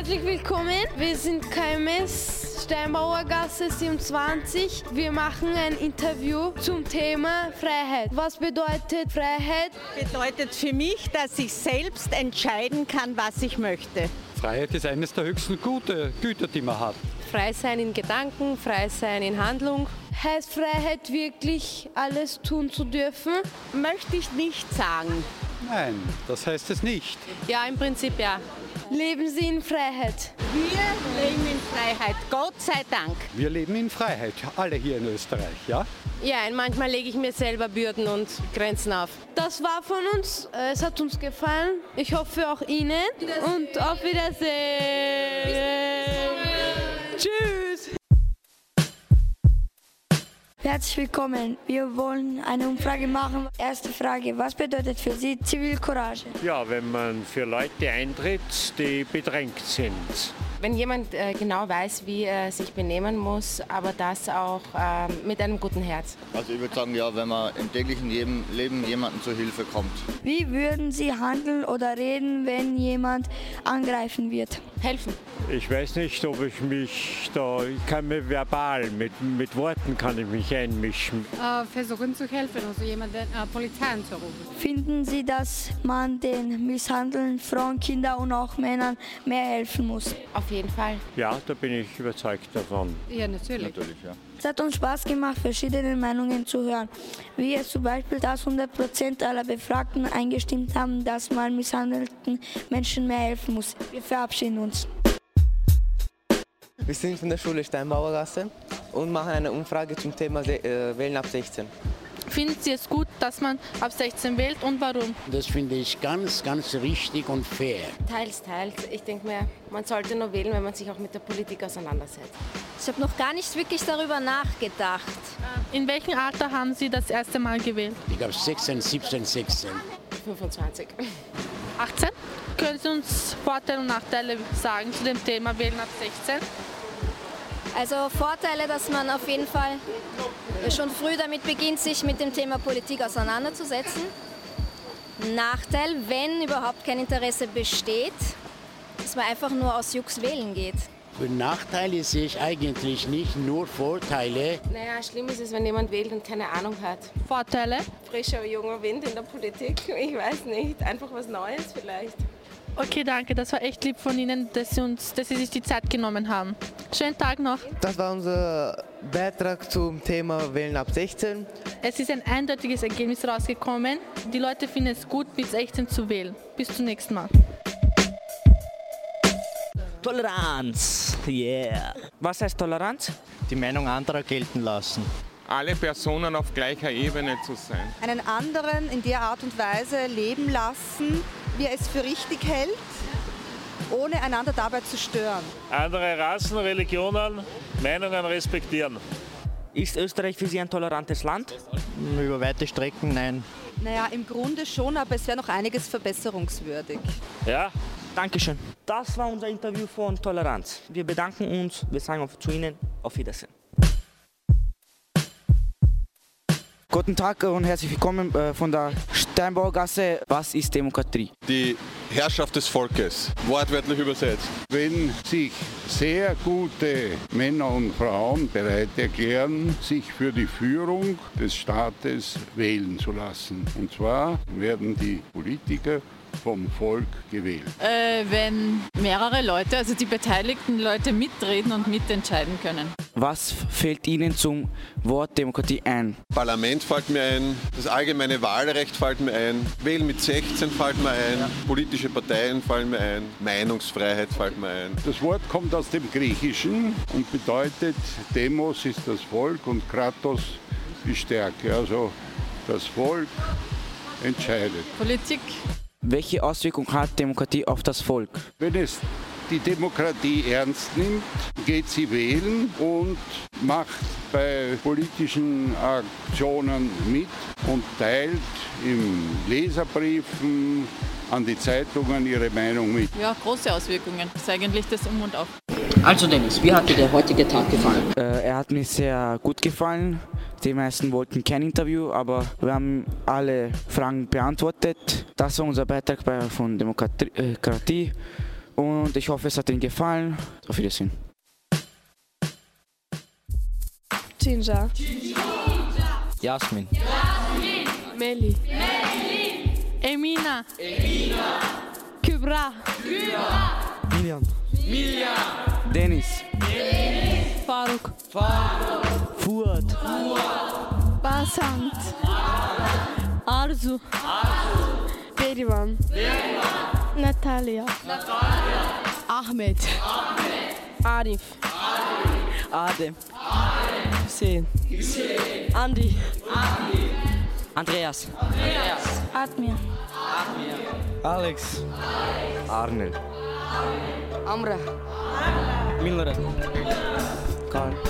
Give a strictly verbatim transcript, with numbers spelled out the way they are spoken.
Herzlich willkommen, wir sind K M S Steinbauergasse siebenundzwanzig. Wir machen ein Interview zum Thema Freiheit. Was bedeutet Freiheit? Bedeutet für mich, dass ich selbst entscheiden kann, was ich möchte. Freiheit ist eines der höchsten Gute, Güter, die man hat. Frei sein in Gedanken, frei sein in Handlung. Heißt Freiheit wirklich, alles tun zu dürfen? Möchte ich nicht sagen. Nein, das heißt es nicht. Ja, im Prinzip ja. Leben Sie in Freiheit? Wir leben in Freiheit, Gott sei Dank. Wir leben in Freiheit, alle hier in Österreich, ja? Ja, und manchmal lege ich mir selber Bürden und Grenzen auf. Das war von uns. Es hat uns gefallen. Ich hoffe auch Ihnen. Und auf Wiedersehen. Tschüss. Herzlich willkommen. Wir wollen eine Umfrage machen. Erste Frage, was bedeutet für Sie Zivilcourage? Ja, wenn man für Leute eintritt, die bedrängt sind. Wenn jemand äh, genau weiß, wie er sich benehmen muss, aber das auch äh, mit einem guten Herz. Also ich würde sagen, ja, wenn man im täglichen Leben jemandem zur Hilfe kommt. Wie würden Sie handeln oder reden, wenn jemand angreifen wird? Helfen. Ich weiß nicht, ob ich mich da, ich kann mir verbal, mit, mit Worten kann ich mich einmischen. Äh, versuchen zu helfen, also jemanden, äh, Polizei anzurufen. Finden Sie, dass man den misshandelnden Frauen, Kindern und auch Männern mehr helfen muss? Auf jeden Fall. Ja, da bin ich überzeugt davon. Ja, natürlich. Natürlich, ja. Es hat uns Spaß gemacht, verschiedene Meinungen zu hören. Wie es zum Beispiel, dass hundert Prozent aller Befragten eingestimmt haben, dass man misshandelten Menschen mehr helfen muss. Wir verabschieden uns. Wir sind von der Schule Steinbauergasse und machen eine Umfrage zum Thema äh, Wählen ab sechzehn. Finden Sie es gut, dass man ab sechzehn wählt und warum? Das finde ich ganz, ganz richtig und fair. Teils, teils. Ich denke mir, man sollte nur wählen, wenn man sich auch mit der Politik auseinandersetzt. Ich habe noch gar nicht wirklich darüber nachgedacht. In welchem Alter haben Sie das erste Mal gewählt? Ich glaube sechzehn, siebzehn, sechzehn. fünfundzwanzig. achtzehn? Können Sie uns Vorteile und Nachteile sagen zu dem Thema Wählen ab sechzehn? Also Vorteile, dass man auf jeden Fall schon früh damit beginnt, sich mit dem Thema Politik auseinanderzusetzen. Nachteil, wenn überhaupt kein Interesse besteht, dass man einfach nur aus Jux wählen geht. Für Nachteile sehe ich eigentlich nicht, nur Vorteile. Naja, schlimm ist es, wenn jemand wählt und keine Ahnung hat. Vorteile? Frischer, junger Wind in der Politik, ich weiß nicht. Einfach was Neues vielleicht. Okay, danke. Das war echt lieb von Ihnen, dass Sie, uns, dass Sie sich die Zeit genommen haben. Schönen Tag noch. Das war unser Beitrag zum Thema Wählen ab sechzehn. Es ist ein eindeutiges Ergebnis rausgekommen. Die Leute finden es gut, mit sechzehn zu wählen. Bis zum nächsten Mal. Toleranz, yeah. Was heißt Toleranz? Die Meinung anderer gelten lassen. Alle Personen auf gleicher Ebene zu sein. Einen anderen in der Art und Weise leben lassen, wie er es für richtig hält, ohne einander dabei zu stören. Andere Rassen, Religionen, Meinungen respektieren. Ist Österreich für Sie ein tolerantes Land? Über weite Strecken nein. Naja, im Grunde schon, aber es wäre noch einiges verbesserungswürdig. Ja. Dankeschön. Das war unser Interview von Toleranz. Wir bedanken uns, wir sagen auf zu Ihnen, auf Wiedersehen. Guten Tag und herzlich willkommen von der Steinbauergasse. Was ist Demokratie? Die Herrschaft des Volkes, wortwörtlich übersetzt. Wenn sich sehr gute Männer und Frauen bereit erklären, sich für die Führung des Staates wählen zu lassen. Und zwar werden die Politiker vom Volk gewählt. Äh, wenn mehrere Leute, also die beteiligten Leute mitreden und mitentscheiden können. Was fällt Ihnen zum Wort Demokratie ein? Parlament fällt mir ein, das allgemeine Wahlrecht fällt mir ein, Wählen mit sechzehn fällt mir ein, ja. Politische Parteien fallen mir ein, Meinungsfreiheit fällt mir ein. Das Wort kommt aus dem Griechischen und bedeutet, Demos ist das Volk und Kratos die Stärke. Also das Volk entscheidet. Politik. Welche Auswirkungen hat Demokratie auf das Volk? Wenn es die Demokratie ernst nimmt, geht sie wählen und macht bei politischen Aktionen mit und teilt in Leserbriefen an die Zeitungen ihre Meinung mit. Ja, große Auswirkungen. Das ist eigentlich das Um und Auf. Also Dennis, wie hat dir der heutige Tag gefallen? Äh, er hat mir sehr gut gefallen. Die meisten wollten kein Interview, aber wir haben alle Fragen beantwortet. Das war unser Beitrag bei, von Demokratie. und ich hoffe, es hat Ihnen gefallen. Auf Wiedersehen. Ginger. Jasmin. Meli. Emina. Kübra. Milian. Dennis. Faruk. Fuad. Basant. Arzu. Berivan. Natalia. Ahmed. Arif. Adem. Hussein. Andi. Andreas. Admir. Alex. Arnel. Amra. Milner. Karl.